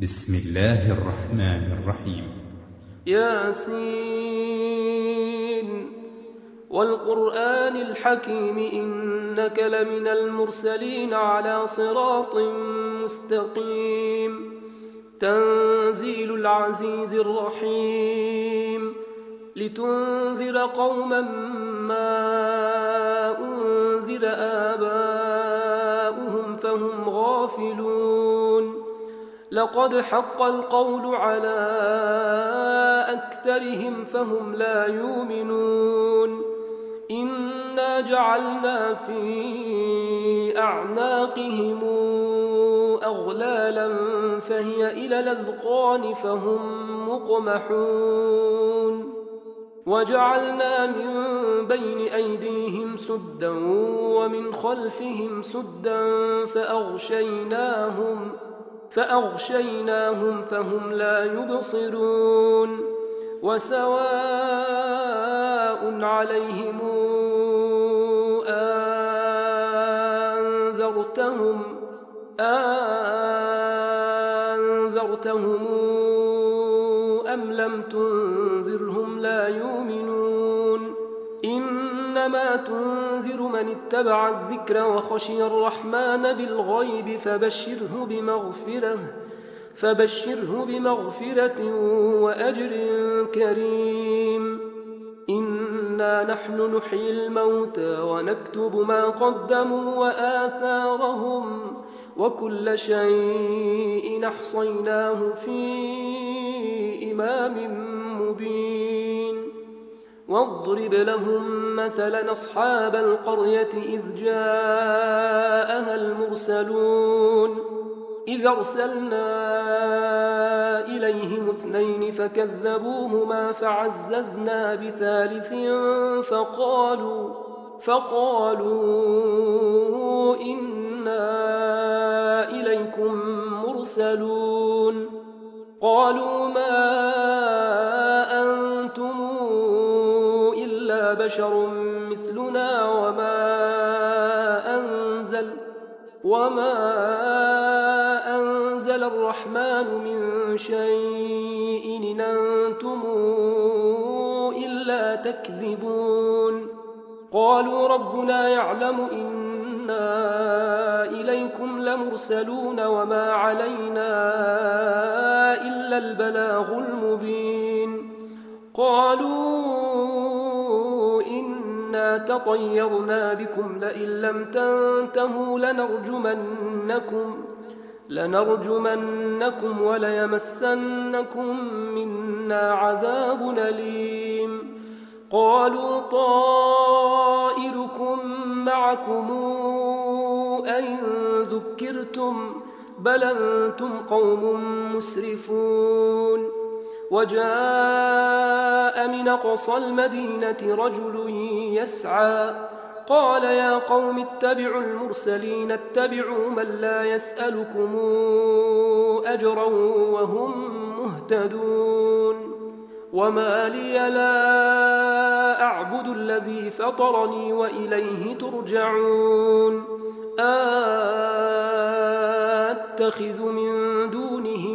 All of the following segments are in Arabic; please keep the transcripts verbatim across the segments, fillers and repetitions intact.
بسم الله الرحمن الرحيم. ياسين والقرآن الحكيم إنك لمن المرسلين على صراط مستقيم تنزيل العزيز الرحيم لتنذر قوما ما أنذر آباؤهم فهم غافلون لقد حق القول على أكثرهم فهم لا يؤمنون إنا جعلنا في أعناقهم أغلالا فهي إلى الأذقان فهم مقمحون وجعلنا من بين أيديهم سدا ومن خلفهم سدا فأغشيناهم فأغشيناهم فهم لا يبصرون وسواء عليهم أنذرتهم أنذرتهم أم لم تنذرهم لا يؤمنون إنما تنذر من اتبع الذكر وخشي الرحمن بالغيب فبشره بمغفرة فبشره بمغفرة وأجر كريم إنا نحن نحيي الموتى ونكتب ما قدموا وآثارهم وكل شيء أحصيناه في إمام مبين واضرب لهم مثلا أصحاب القرية إذ جاءها المرسلون إذ أرسلنا إليهم اثنين فكذبوهما فعززنا بثالث فقالوا فقالوا إنا إليكم مرسلون قالوا ما أنتم إلا بشر مثلنا وما أنزل وما أنزل الرحمن من شيء إن أنتم إلا تكذبون قالوا ربنا يعلم إنا إليكم لمرسلون وما علينا إلا البلاغ المبين قالوا إنا تطيرنا بكم لئن لم تنتهوا لنرجمنكم لنرجمنكم وليمسنكم منا عذاب أليم قالوا طائركم معكم أئن ذكرتم بل أنتم قوم مسرفون وجاء من أقصى المدينة رجل يسعى قال يا قوم اتبعوا المرسلين اتبعوا من لا يسألكم أجرا وهم مهتدون وما لي لا أعبد الذي فطرني وإليه ترجعون أتخذ من دونه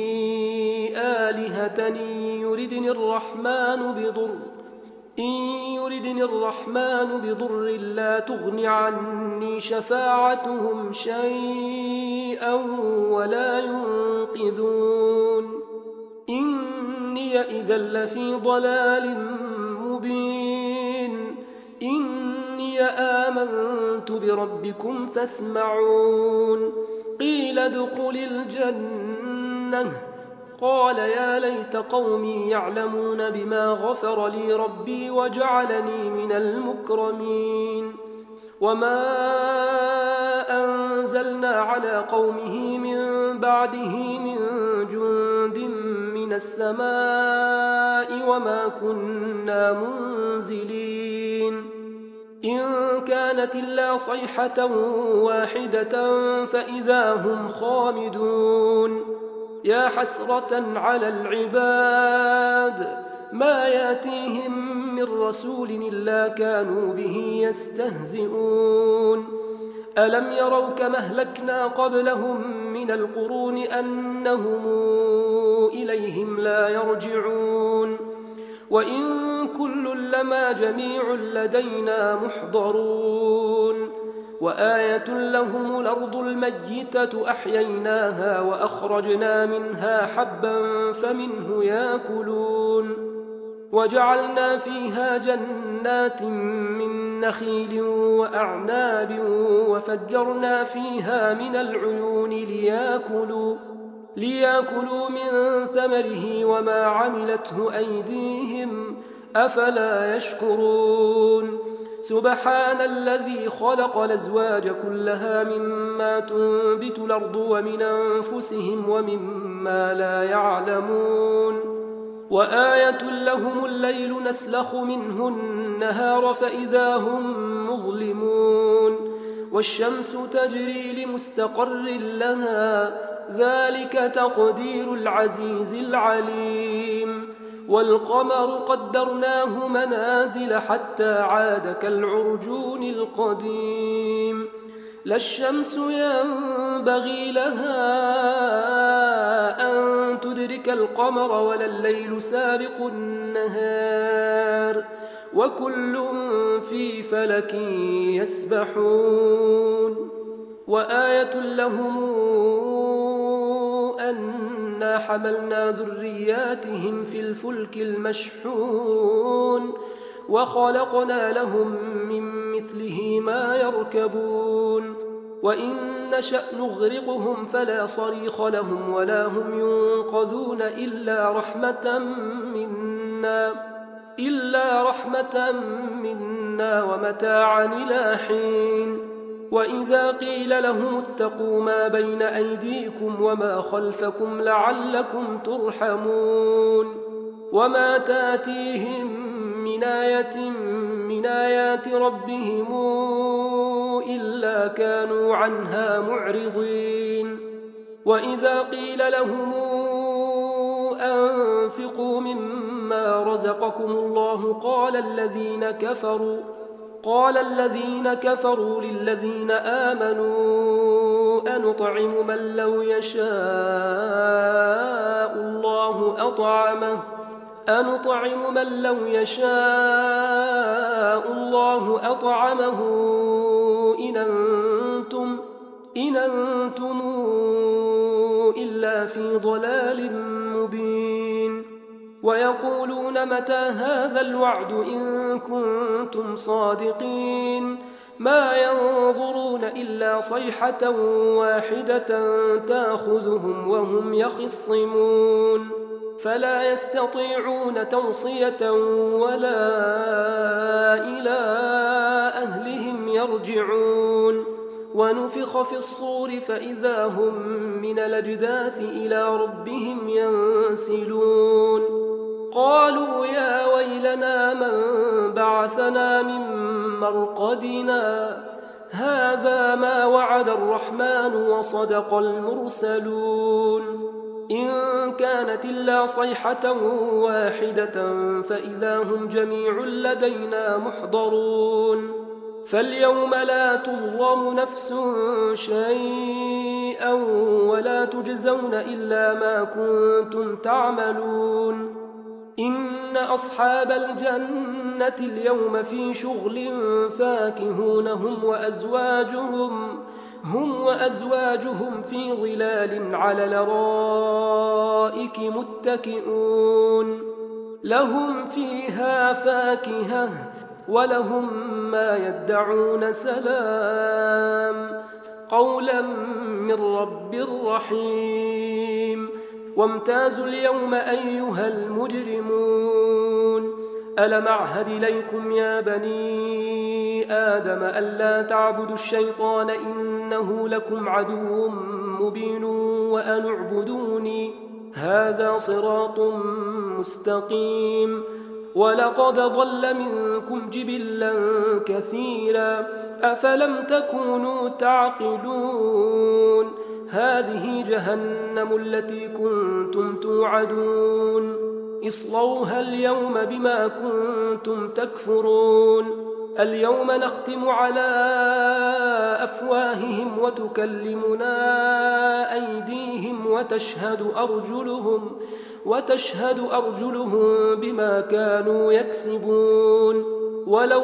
آلهة يردني الرحمن بضر إن يردني الرحمن بضر لا تغن عني شفاعتهم شيئا ولا ينقذون إني إذا لفي ضلال مبين إني آمنت بربكم فاسمعون قيل ادخل الجنة قال يا ليت قومي يعلمون بما غفر لي ربي وجعلني من المكرمين وما أنزلنا على قومه من بعده من جند من السماء وما كنا منزلين إن كانت إلا صيحة واحدة فإذا هم خامدون يا حسرة على العباد ما ياتيهم من رسول إلا كانوا به يستهزئون ألم يروا كما أهلكنا قبلهم من القرون أنهم إليهم لا يرجعون وإن كل لما جميع لدينا محضرون وآية لهم الأرض الميتة أحييناها وأخرجنا منها حبا فمنه يأكلون وجعلنا فيها جنات من نخيل وأعناب وفجرنا فيها من العيون ليأكلوا ليأكلوا من ثمره وما عملته أيديهم أفلا يشكرون سبحان الذي خلق الأزواج كلها مما تنبت الأرض ومن أنفسهم ومما لا يعلمون وآية لهم الليل نسلخ منه النهار فإذا هم مظلمون والشمس تجري لمستقر لها ذلك تقدير العزيز العليم والقمر قدرناه منازل حتى عاد كالعرجون القديم لا الشمس ينبغي لها أن تدرك القمر ولا الليل سابق النهار وكل في فلك يسبحون وآية لهم أنا حملنا ذرياتهم في الفلك المشحون وخلقنا لهم من مثله ما يركبون وإن نشأ نغرقهم فلا صريخ لهم ولا هم ينقذون إلا رحمة منا إلا رحمة منا ومتاعا إلى حين وإذا قيل لهم اتقوا ما بين أيديكم وما خلفكم لعلكم ترحمون وما تاتيهم من آية من آيات ربهم إلا كانوا عنها معرضين وإذا قيل لهم أنفقوا مما رزقكم الله قال الذين كفروا قال الذين كفروا للذين آمنوا أنطعم من لو يشاء الله أطعمه أنطعم من لو يشاء الله أطعمه إن أنتم إن أنتم إلا في ضلال مبين ويقولون متى هذا الوعد إن كنتم صادقين ما ينظرون إلا صيحة واحدة تأخذهم وهم يخصمون فلا يستطيعون توصية ولا إلى أهلهم يرجعون ونفخ في الصور فإذا هم من الأجداث إلى ربهم ينسلون قالوا يا ويلنا من بعثنا من مرقدنا هذا ما وعد الرحمن وصدق المرسلون إن كانت إلا صيحة واحدة فإذا هم جميع لدينا محضرون فاليوم لا تظلم نفس شيئا ولا تجزون إلا ما كنتم تعملون إن أصحاب الجنة اليوم في شغل فاكهون هم وأزواجهم هم وأزواجهم في ظلال على الأرائك متكئون لهم فيها فاكهة ولهم ما يدعون سلام قولا من رب رحيم وامتازوا اليوم أيها المجرمون ألم أعهد إليكم يا بني آدم ألا تعبدوا الشيطان إنه لكم عدو مبين وأن اعبدوني هذا صراط مستقيم ولقد ضل منكم جبلا كثيرا أفلم تكونوا تعقلون هذه جهنم التي كنتم توعدون اصلوها اليوم بما كنتم تكفرون اليوم نختم على أفواههم وتكلمنا أيديهم وتشهد أرجلهم وتشهد أرجلهم بما كانوا يكسبون ولو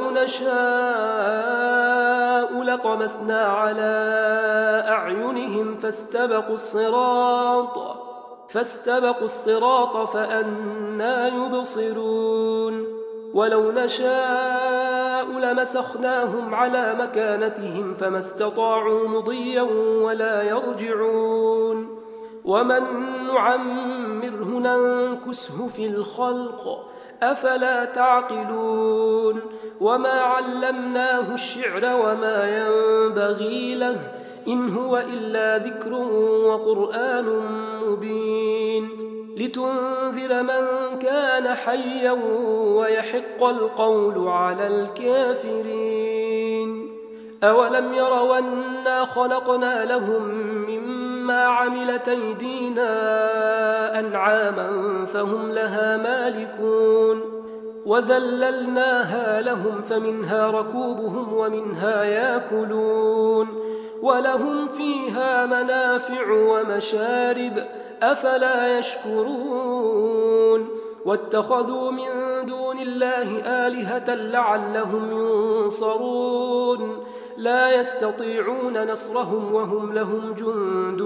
نشاء لطمسنا على أعينهم فاستبقوا الصراط فاستبقوا الصراط فأنى يبصرون ولو نشاء لمسخناهم على مكانتهم فما استطاعوا مضيا ولا يرجعون ومن نعمره ننكسه في الخلق أفلا تعقلون وما علمناه الشعر وما ينبغي له إن هو إلا ذكر وقرآن مبين لتنذر من كان حيا ويحق القول على الكافرين أولم يروا أنا خلقنا لهم مما عملت أيدينا أنعاما فهم لها مالكون وذللناها لهم فمنها ركوبهم ومنها يأكلون ولهم فيها منافع ومشارب أفلا يشكرون واتخذوا من دون الله آلهة لعلهم ينصرون لا يستطيعون نصرهم وهم لهم جند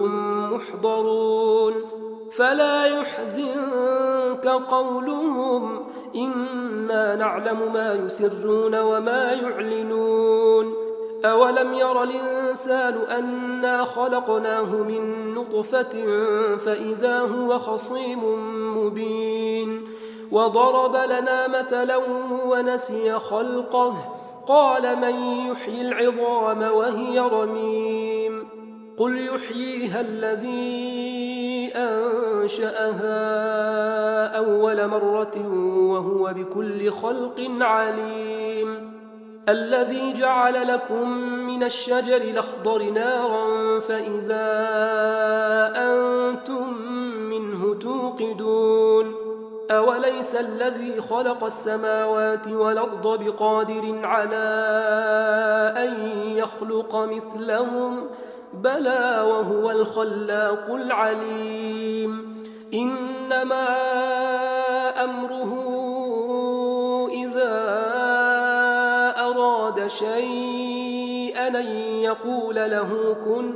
محضرون فلا يحزنك قولهم إنا نعلم ما يسرون وما يعلنون أولم ير الإنسان أنا خلقناه من نطفة فإذا هو خصيم مبين وضرب لنا مثلا ونسي خلقه قال من يحيي العظام وهي رميم قل يحييها الذي أنشأها أول مرة وهو بكل خلق عليم الذي جعل لكم من الشجر الأخضر نارا فإذا أنتم منه توقدون أوليس الذي خلق السماوات والأرض بقادر على أن يخلق مثلهم بلى وهو الخلاق العليم إنما أمره إذا أراد شيئا أن يقول له كن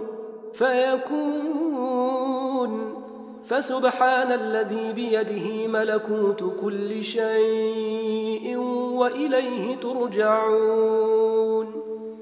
فيكون فسبحان الذي بيده ملكوت كل شيء وإليه ترجعون